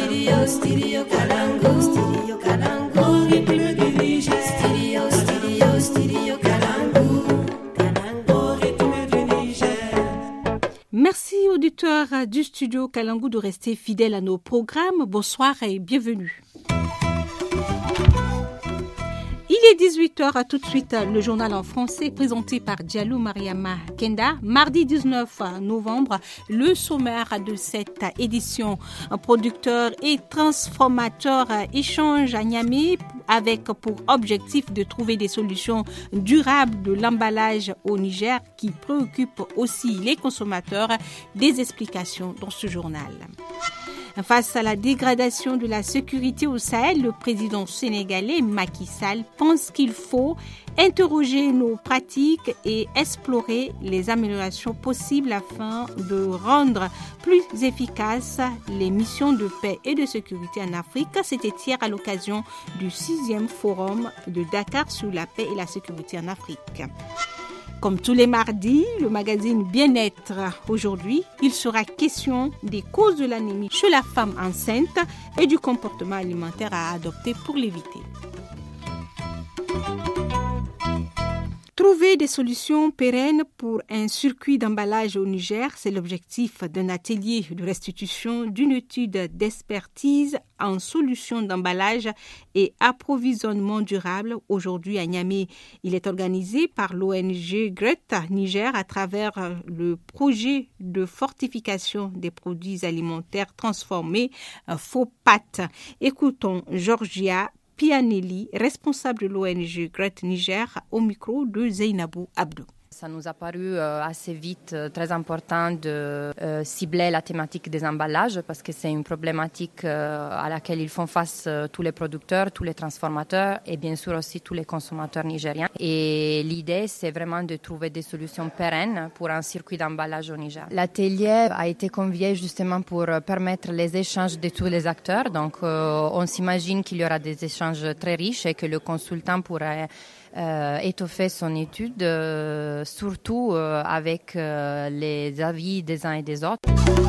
Merci auditeurs du studio Kalangu de rester fidèles à nos programmes. Bonsoir et bienvenue. Il est 18h, à tout de suite le journal en français présenté par Diallo Mariama Kenda. Mardi 19 novembre, le sommaire de cette édition. Un producteur et transformateur échange à Niamey avec pour objectif de trouver des solutions durables de l'emballage au Niger qui préoccupent aussi les consommateurs. Des explications dans ce journal. Face à la dégradation de la sécurité au Sahel, le président sénégalais Macky Sall pense qu'il faut interroger nos pratiques et explorer les améliorations possibles afin de rendre plus efficaces les missions de paix et de sécurité en Afrique. C'était hier à l'occasion du 6e forum de Dakar sur la paix et la sécurité en Afrique. Comme tous les mardis, le magazine Bien-être. Aujourd'hui, il sera question des causes de l'anémie chez la femme enceinte et du comportement alimentaire à adopter pour l'éviter. Trouver des solutions pérennes pour un circuit d'emballage au Niger, c'est l'objectif d'un atelier de restitution d'une étude d'expertise en solutions d'emballage et approvisionnement durable aujourd'hui à Niamey. Il est organisé par l'ONG Greta Niger à travers le projet de fortification des produits alimentaires transformés FOPAT. Écoutons Georgia Pianelli, responsable de l'ONG Greta Niger, au micro de Zeynabou Abdou. Ça nous a paru assez vite très important de cibler la thématique des emballages parce que c'est une problématique à laquelle ils font face tous les producteurs, tous les transformateurs et bien sûr aussi tous les consommateurs nigériens. Et l'idée, c'est vraiment de trouver des solutions pérennes pour un circuit d'emballage au Niger. L'atelier a été convié justement pour permettre les échanges de tous les acteurs. Donc on s'imagine qu'il y aura des échanges très riches et que le consultant pourrait étoffer son étude, surtout avec les avis des uns et des autres.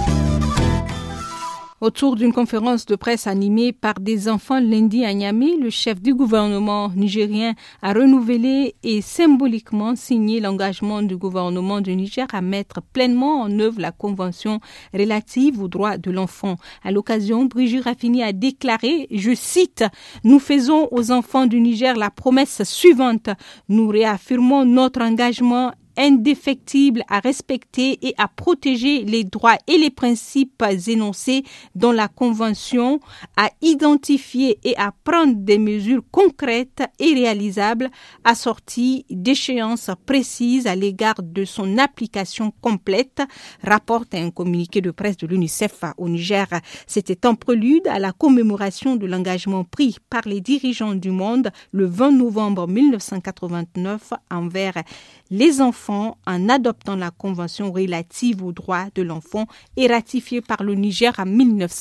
Autour d'une conférence de presse animée par des enfants lundi à Niamey, le chef du gouvernement nigérien a renouvelé et symboliquement signé l'engagement du gouvernement du Niger à mettre pleinement en œuvre la convention relative aux droits de l'enfant. À l'occasion, Brigitte Raffini a déclaré, je cite, « Nous faisons aux enfants du Niger la promesse suivante. Nous réaffirmons notre engagement indéfectible à respecter et à protéger les droits et les principes énoncés dans la Convention, à identifier et à prendre des mesures concrètes et réalisables assorties d'échéances précises à l'égard de son application complète, rapporte un communiqué de presse de l'UNICEF au Niger. C'était en prélude à la commémoration de l'engagement pris par les dirigeants du monde le 20 novembre 1989 envers les enfants en adoptant la Convention relative aux droits de l'enfant et ratifiée par le Niger en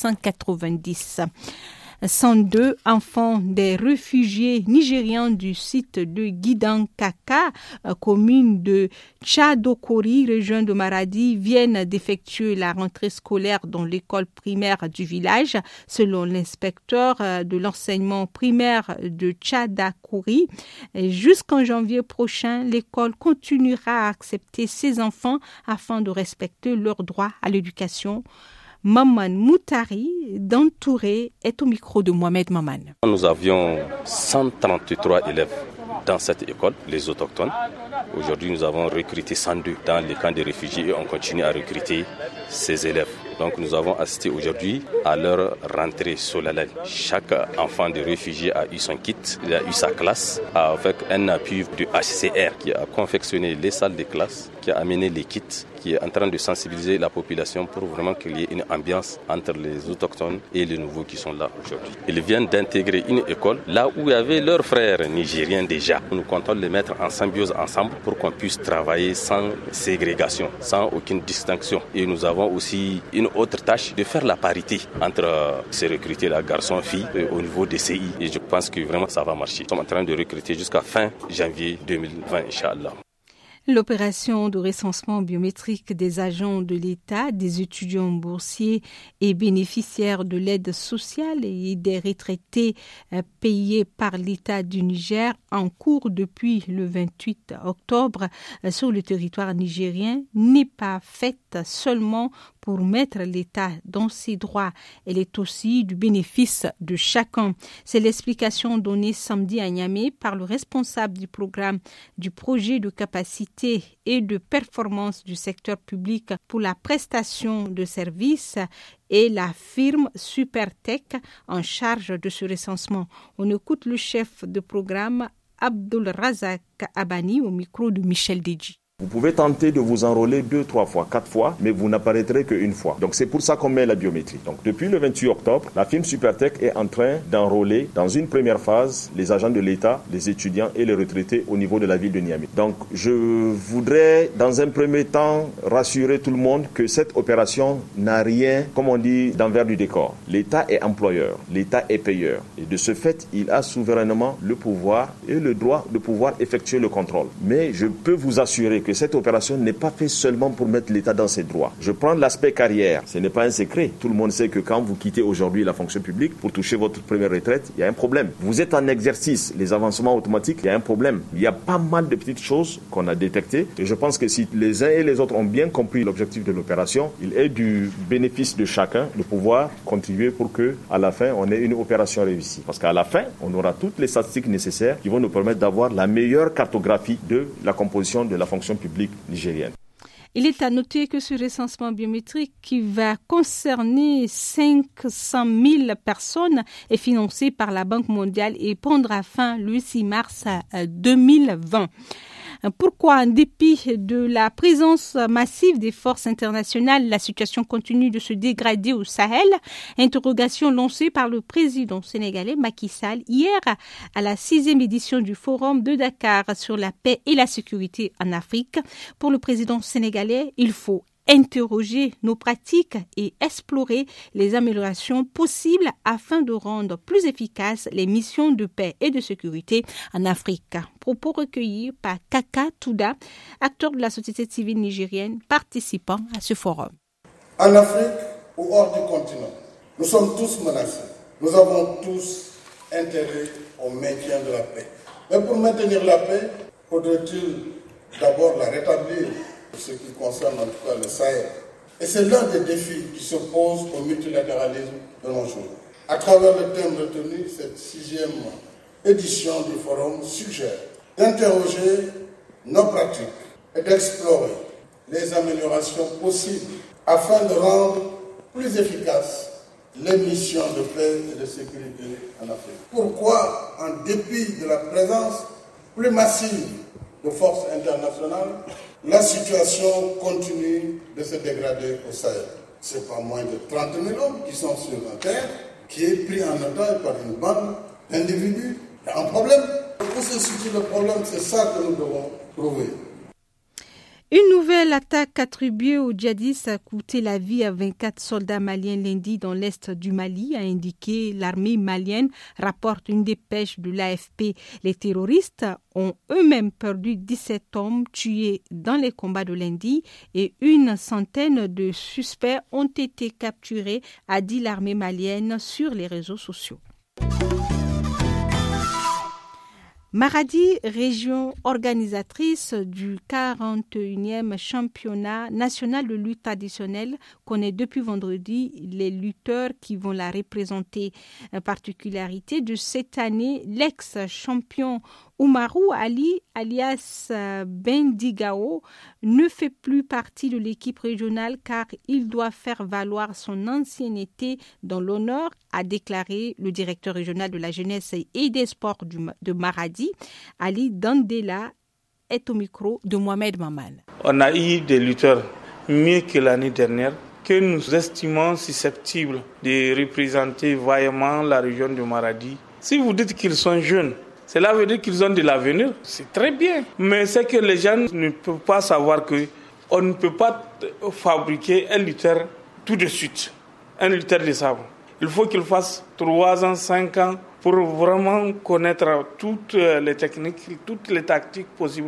1990. 102 enfants des réfugiés nigérians du site de Gidankaka, commune de Tchadokori, région de Maradi, viennent d'effectuer la rentrée scolaire dans l'école primaire du village. Selon l'inspecteur de l'enseignement primaire de Tchadokori, jusqu'en janvier prochain, l'école continuera à accepter ces enfants afin de respecter leurs droits à l'éducation. Maman Moutari d'Entouré est au micro de Mohamed Maman. Nous avions 133 élèves dans cette école, les autochtones. Aujourd'hui, nous avons recruté 102 dans les camps de réfugiés et on continue à recruter ces élèves. Donc nous avons assisté aujourd'hui à leur rentrée solennelle. Chaque enfant de réfugié a eu son kit, il a eu sa classe avec un appui du HCR qui a confectionné les salles de classe, qui a amené les kits, qui est en train de sensibiliser la population pour vraiment qu'il y ait une ambiance entre les autochtones et les nouveaux qui sont là aujourd'hui. Ils viennent d'intégrer une école là où il y avait leurs frères nigériens déjà. Nous comptons les mettre en symbiose ensemble pour qu'on puisse travailler sans ségrégation, sans aucune distinction. Et nous avons aussi une autre tâche de faire la parité entre ces recrutés-là, garçons-filles, au niveau des CI. Et je pense que vraiment ça va marcher. Nous sommes en train de recruter jusqu'à fin janvier 2020, Inch'Allah. L'opération de recensement biométrique des agents de l'État, des étudiants boursiers et bénéficiaires de l'aide sociale et des retraités payés par l'État du Niger en cours depuis le 28 octobre sur le territoire nigérien n'est pas faite seulement pour mettre l'État dans ses droits. Elle est aussi du bénéfice de chacun. C'est l'explication donnée samedi à Niamey par le responsable du programme du projet de capacité et de performance du secteur public pour la prestation de services et la firme Supertech en charge de ce recensement. On écoute le chef de programme Abdul Razak Abani au micro de Michel Deji. Vous pouvez tenter de vous enrôler 2, 3 fois, 4 fois, mais vous n'apparaîtrez qu'une fois. Donc c'est pour ça qu'on met la biométrie. Donc depuis le 28 octobre, la firme Supertech est en train d'enrôler dans une première phase les agents de l'État, les étudiants et les retraités au niveau de la ville de Niamey. Donc je voudrais dans un premier temps rassurer tout le monde que cette opération n'a rien, comme on dit, d'envers du décor. L'État est employeur, l'État est payeur. Et de ce fait, il a souverainement le pouvoir et le droit de pouvoir effectuer le contrôle. Mais je peux vous assurer que cette opération n'est pas faite seulement pour mettre l'État dans ses droits. Je prends l'aspect carrière. Ce n'est pas un secret. Tout le monde sait que quand vous quittez aujourd'hui la fonction publique pour toucher votre première retraite, il y a un problème. Vous êtes en exercice, les avancements automatiques, il y a un problème. Il y a pas mal de petites choses qu'on a détectées. Et je pense que si les uns et les autres ont bien compris l'objectif de l'opération, il est du bénéfice de chacun de pouvoir contribuer pour que, à la fin, on ait une opération réussie. Parce qu'à la fin, on aura toutes les statistiques nécessaires qui vont nous permettre d'avoir la meilleure cartographie de la composition de la fonction publique nigérienne. Il est à noter que ce recensement biométrique qui va concerner 500 000 personnes est financé par la Banque mondiale et prendra fin le 6 mars 2020. Pourquoi, en dépit de la présence massive des forces internationales, la situation continue de se dégrader au Sahel? Interrogation lancée par le président sénégalais Macky Sall hier à la 6e édition du Forum de Dakar sur la paix et la sécurité en Afrique. Pour le président sénégalais, il faut interroger nos pratiques et explorer les améliorations possibles afin de rendre plus efficaces les missions de paix et de sécurité en Afrique. Propos recueillis par Kaka Touda, acteur de la société civile nigérienne participant à ce forum. En Afrique ou hors du continent, nous sommes tous menacés. Nous avons tous intérêt au maintien de la paix. Mais pour maintenir la paix, faudrait-il d'abord la rétablir? Pour ce qui concerne en tout cas le Sahel. Et c'est l'un des défis qui se pose au multilatéralisme de nos jours. À travers le thème retenu, cette 6e édition du forum suggère d'interroger nos pratiques et d'explorer les améliorations possibles afin de rendre plus efficaces les missions de paix et de sécurité en Afrique. Pourquoi, en dépit de la présence plus massive de forces internationales, la situation continue de se dégrader au Sahel. C'est pas moins de 30 000 hommes qui sont sur la terre, qui est pris en otage par une bande d'individus. Il y a un problème. Pour se situer le problème, c'est ça que nous devons trouver. Une nouvelle attaque attribuée aux djihadistes a coûté la vie à 24 soldats maliens lundi dans l'est du Mali, a indiqué l'armée malienne, rapporte une dépêche de l'AFP. Les terroristes ont eux-mêmes perdu 17 hommes tués dans les combats de lundi et une centaine de suspects ont été capturés, a dit l'armée malienne sur les réseaux sociaux. Maradi, région organisatrice du 41e championnat national de lutte traditionnelle, connaît depuis vendredi les lutteurs qui vont la représenter. Particularité de cette année, l'ex-champion Oumarou Ali, alias Bendigao, ne fait plus partie de l'équipe régionale car il doit faire valoir son ancienneté dans l'honneur, a déclaré le directeur régional de la jeunesse et des sports de Maradi. Ali Dandela est au micro de Mohamed Maman. On a eu des lutteurs mieux que l'année dernière que nous estimons susceptibles de représenter vaillamment la région de Maradi. Si vous dites qu'ils sont jeunes, cela veut dire qu'ils ont de l'avenir. C'est très bien. Mais c'est que les gens ne peuvent pas savoir qu'on ne peut pas fabriquer un lutteur tout de suite. Un lutteur de sabre. Il faut qu'il fasse 3 ans, 5 ans pour vraiment connaître toutes les techniques, toutes les tactiques possibles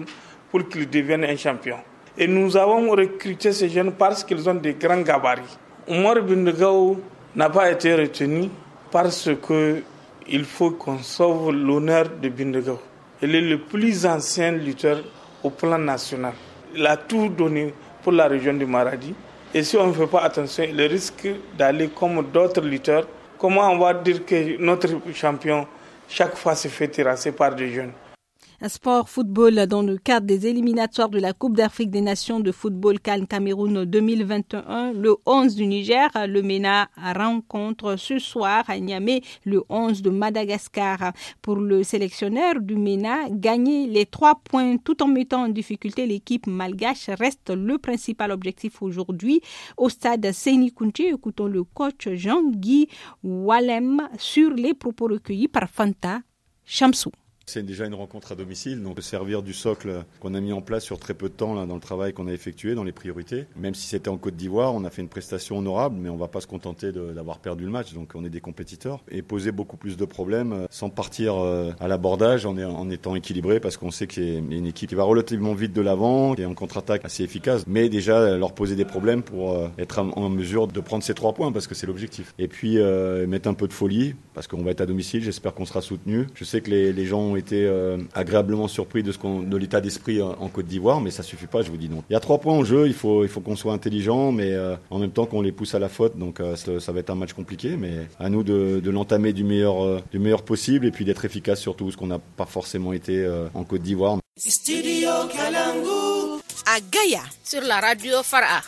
pour qu'ils deviennent un champion. Et nous avons recruté ces jeunes parce qu'ils ont des grands gabarits. Omar Bindegao n'a pas été retenu parce qu'il faut qu'on sauve l'honneur de Bindegao. Il est le plus ancien lutteur au plan national. Il a tout donné pour la région du Maradi. Et si on ne fait pas attention, il risque d'aller comme d'autres lutteurs. Comment on va dire que notre champion, chaque fois, se fait terrasser par des jeunes? Un sport football dans le cadre des éliminatoires de la Coupe d'Afrique des Nations de football CAN Cameroun 2021. Le 11 du Niger, le MENA rencontre ce soir à Niamey le 11 de Madagascar. Pour le sélectionneur du MENA, gagner les 3 points tout en mettant en difficulté l'équipe malgache reste le principal objectif aujourd'hui. Au stade Seyni Kounché, écoutons le coach Jean-Guy Walem sur les propos recueillis par Fanta Chamsou. C'est déjà une rencontre à domicile, donc servir du socle qu'on a mis en place sur très peu de temps là, dans le travail qu'on a effectué, dans les priorités. Même si c'était en Côte d'Ivoire, on a fait une prestation honorable, mais on ne va pas se contenter d'avoir perdu le match, donc on est des compétiteurs. Et poser beaucoup plus de problèmes sans partir à l'abordage en étant équilibré, parce qu'on sait qu'il y a une équipe qui va relativement vite de l'avant, qui est en contre-attaque assez efficace, mais déjà leur poser des problèmes pour être en mesure de prendre ces 3 points, parce que c'est l'objectif. Et puis mettre un peu de folie, parce qu'on va être à domicile, j'espère qu'on sera soutenu. Je sais que les gens ont été agréablement surpris de l'état d'esprit en Côte d'Ivoire, mais ça suffit pas, je vous dis non. Il y a 3 points en jeu, il faut qu'on soit intelligent, mais en même temps qu'on les pousse à la faute, donc ça va être un match compliqué, mais à nous de l'entamer du meilleur possible et puis d'être efficace surtout, parce qu'on n'a pas forcément été en Côte d'Ivoire. Studio Kalangu à Gaïa sur la radio Fara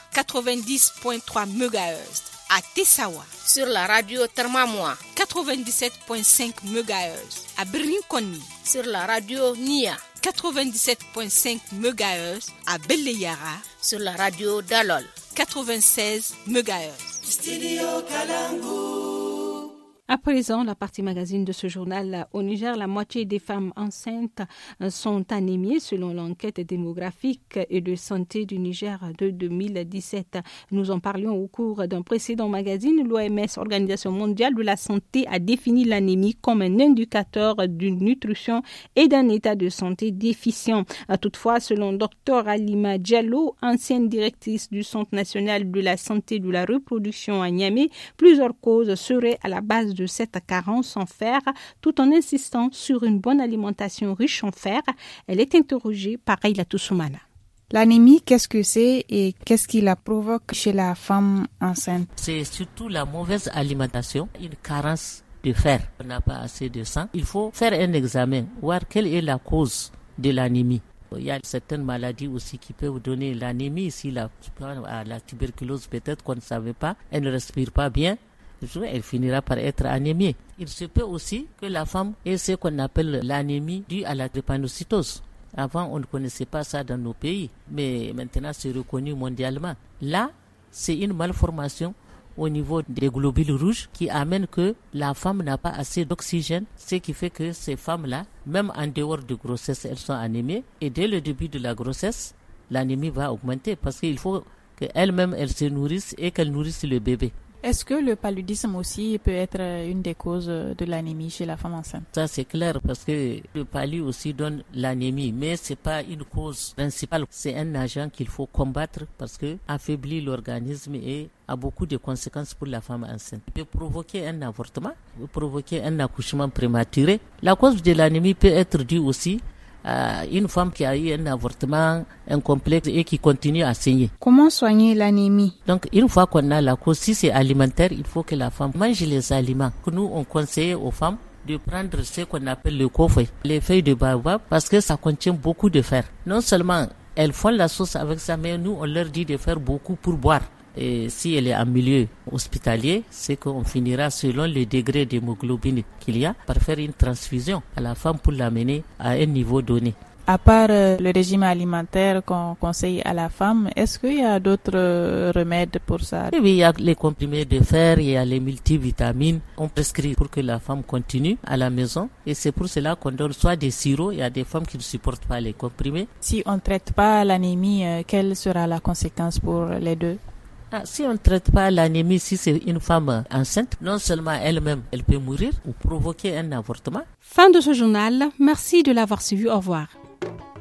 90.3 MHz. À Tessawa sur la radio Termamoua 97.5 MHz. À Birninkoni sur la radio Nia 97.5 MHz. À Beleyara sur la radio Dalol 96 MHz. Studio Kalangu. À présent, la partie magazine de ce journal. Au Niger, la moitié des femmes enceintes sont anémiées selon l'enquête démographique et de santé du Niger de 2017. Nous en parlions au cours d'un précédent magazine. L'OMS, Organisation mondiale de la santé, a défini l'anémie comme un indicateur d'une nutrition et d'un état de santé déficient. Toutefois, selon Dr Alima Diallo, ancienne directrice du Centre national de la santé de la reproduction à Niamey, plusieurs causes seraient à la base de cette carence en fer, tout en insistant sur une bonne alimentation riche en fer. Elle est interrogée par Aïla Toussoumana. L'anémie, qu'est-ce que c'est et qu'est-ce qui la provoque chez la femme enceinte? C'est surtout la mauvaise alimentation, une carence de fer. On n'a pas assez de sang. Il faut faire un examen, voir quelle est la cause de l'anémie. Il y a certaines maladies aussi qui peuvent donner l'anémie. Si la tuberculose, peut-être qu'on ne savait pas, elle ne respire pas bien, elle finira par être anémiée. Il se peut aussi que la femme ait ce qu'on appelle l'anémie due à la drépanocytose. Avant, on ne connaissait pas ça dans nos pays, mais maintenant c'est reconnu mondialement. Là, c'est une malformation au niveau des globules rouges qui amène que la femme n'a pas assez d'oxygène, ce qui fait que ces femmes-là, même en dehors de grossesse, elles sont anémiées. Et dès le début de la grossesse, l'anémie va augmenter parce qu'il faut qu'elles-mêmes, elles se nourrissent et qu'elles nourrissent le bébé. Est-ce que le paludisme aussi peut être une des causes de l'anémie chez la femme enceinte? Ça c'est clair parce que le palu aussi donne l'anémie, mais c'est pas une cause principale. C'est un agent qu'il faut combattre parce que affaiblit l'organisme et a beaucoup de conséquences pour la femme enceinte. Il peut provoquer un avortement, peut provoquer un accouchement prématuré. La cause de l'anémie peut être due aussi à une femme qui a eu un avortement incomplexe et qui continue à saigner. Comment soigner l'anémie? Donc, une fois qu'on a la cause, si c'est alimentaire, il faut que la femme mange les aliments. Nous, on conseille aux femmes de prendre ce qu'on appelle le kofé, les feuilles de baobab, parce que ça contient beaucoup de fer. Non seulement elles font la sauce avec ça, mais nous, on leur dit de faire beaucoup pour boire. Et si elle est en milieu hospitalier, c'est qu'on finira selon le degré d'hémoglobine qu'il y a par faire une transfusion à la femme pour l'amener à un niveau donné. À part le régime alimentaire qu'on conseille à la femme, est-ce qu'il y a d'autres remèdes pour ça? Oui, il y a les comprimés de fer, il y a les multivitamines. On prescrit pour que la femme continue à la maison. Et c'est pour cela qu'on donne soit des sirops. Il y a des femmes qui ne supportent pas les comprimés. Si on ne traite pas l'anémie, quelle sera la conséquence pour les deux? Si on ne traite pas l'anémie, si c'est une femme enceinte, non seulement elle-même, elle peut mourir ou provoquer un avortement. Fin de ce journal. Merci de l'avoir suivi. Au revoir.